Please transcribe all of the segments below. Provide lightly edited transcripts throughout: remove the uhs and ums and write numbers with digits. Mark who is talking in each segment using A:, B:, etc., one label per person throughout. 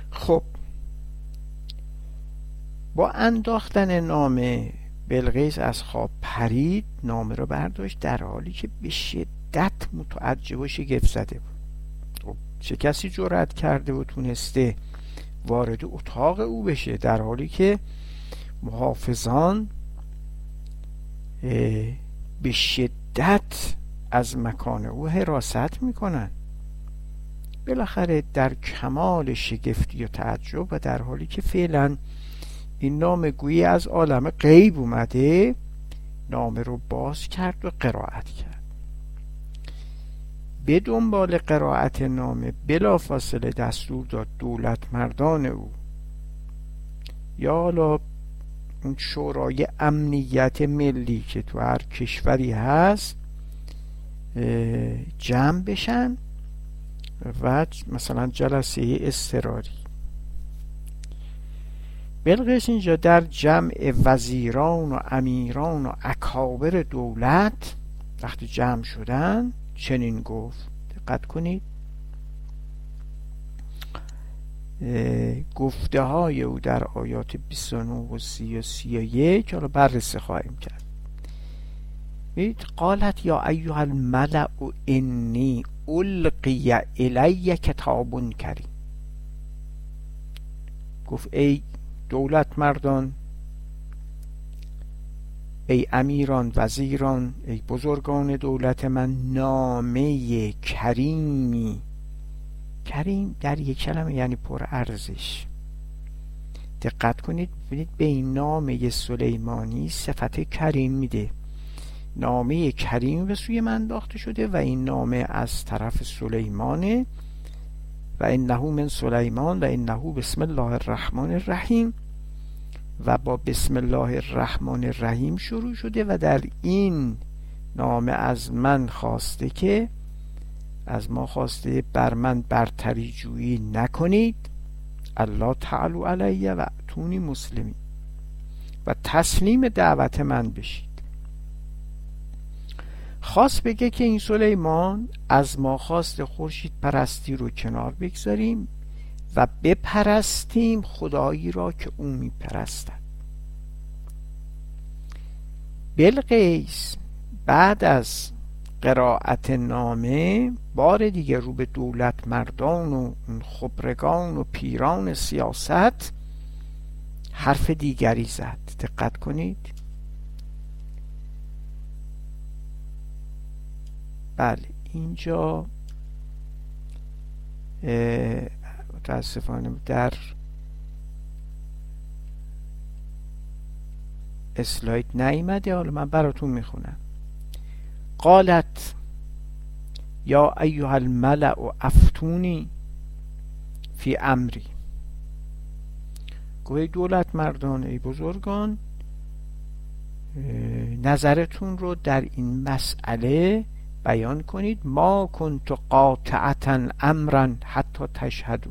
A: خب با انداختن نامه بلقیس از خواب پرید، نامه رو برداشت در حالی که به شدت متعجب و شگفت زده بود. خب چه کسی جرأت کرده و تونسته وارد اتاق او بشه در حالی که محافظان به شدت از مکان او حراست میکنن؟ بالاخره در کمال شگفتی و تعجب و در حالی که فعلا این نامه گویی از عالم غیب اومده، نامه رو باز کرد و قرائت کرد. به دنبال قرائت نامه بلافاصله دستور داد دولت مردان او یا حالا اون شورای امنیت ملی که تو هر کشوری هست جمع بشن و مثلا جلسه اضطراری. بلقیس اینجا در جمع وزیران و امیران و اکابر دولت وقتی جمع شدن چنین گفت. دقت کنید، گفته های او در آیات 29 و 30 و 31 حالا بررسی خواهیم کرد. قالت یا ایها الملأ انی القی الی کتاب کریم. گفت ای دولت مردان، ای امیران، وزیران، ای بزرگان دولت من، نامه کریمی. کریم در یک کلمه یعنی پر ارزش. دقت کنید ببینید به این نامه سلیمانی صفت کریم میده. نامه کریم به سوی من انداخته شده و این نامه از طرف سلیمانه و انه من سلیمان و انه بسم الله الرحمن الرحیم و با بسم الله الرحمن الرحیم شروع شده و در این نامه از من خواسته که از ما خواسته بر من برتری جویی نکنید، الله تعالی علیه و اتونی مسلمین، و تسلیم دعوت من بشید. خواست بگه که این سلیمان از ما خواست خورشید پرستی رو کنار بگذاریم و بپرستیم خدایی را که او میپرستد. بلقیس بعد از قرائت نامه بار دیگه رو به دولت مردان و خبرگان و پیران سیاست حرف دیگری زد. دقت کنید. بله اینجا متاسفانه در اسلاید نیامده، حالا من براتون میخونم. قالت یا ایها الملأ افتونی فی امری. گوی دولت مردان، ای بزرگان، نظرتون رو در این مسئله بیان کنید. ما کنت قاطعتا امرا حتی تشهدون.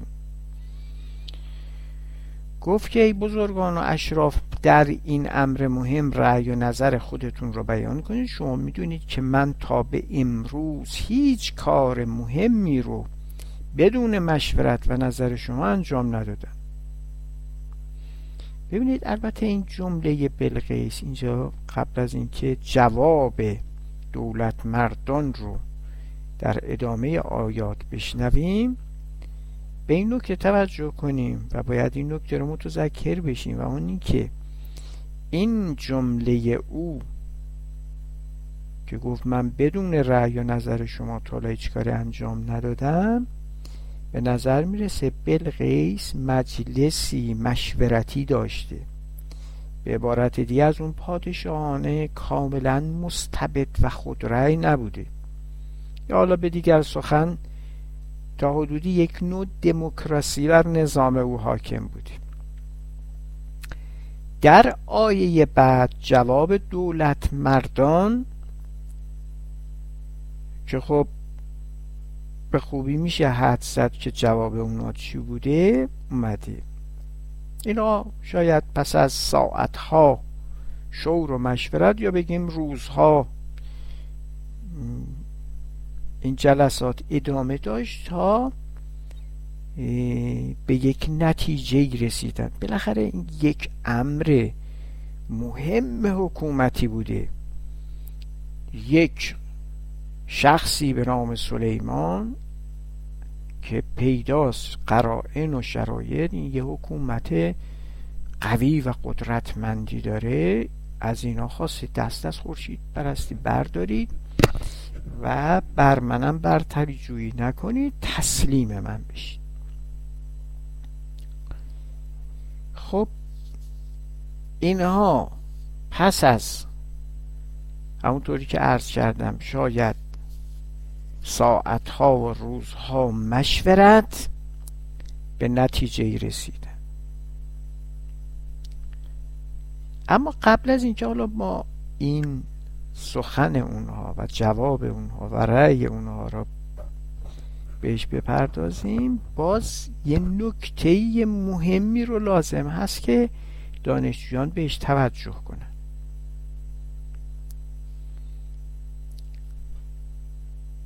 A: گفت که ای بزرگان و اشراف، در این امر مهم رأی و نظر خودتون رو بیان کنید. شما میدونید که من تا به امروز هیچ کار مهمی رو بدون مشورت و نظر شما انجام ندادم. ببینید البته این جمله بلقیس اینجا قبل از اینکه جواب دولت مردان رو در ادامه آیات بشنویم به این نکته توجه کنیم و باید این نکته رو متذکر بشیم و اون این که این جمله او که گفت من بدون رأی و نظر شما تا حالا هیچ کاری انجام ندادم، به نظر میرسه بلقیس مجلسی مشورتی داشته. به عبارت دیگه از اون پادشاهانه کاملا مستبد و خودرأی نبوده، یا حالا به دیگر سخن تا حدودی یک نوع دموکراسی بر نظام او حاکم بوده. در آیه بعد جواب دولت مردان که خب به خوبی میشه حد زد که جواب اونا چی بوده اومده. اینا شاید پس از ساعتها شور و مشورت یا بگیم روزها این جلسات ادامه داشت تا به یک نتیجه رسیدن. بالاخره این یک امر مهم حکومتی بوده. یک شخصی به نام سلیمان که پیداست قرائن و شرایط این یه حکومت قوی و قدرتمندی داره، از اینا خواسته دست از خورشید پرستی بردارید و بر منم برتری جویی نکنید، تسلیم من بشید. خب اینها پس از همونطوری که عرض کردم شاید ساعتها و روزها مشورت به نتیجه رسیدن. اما قبل از اینکه حالا ما این سخن اونها و جواب اونها و رأی اونها را بهش بپردازیم، باز یه نکته مهمی رو لازم هست که دانشجویان بهش توجه کنن.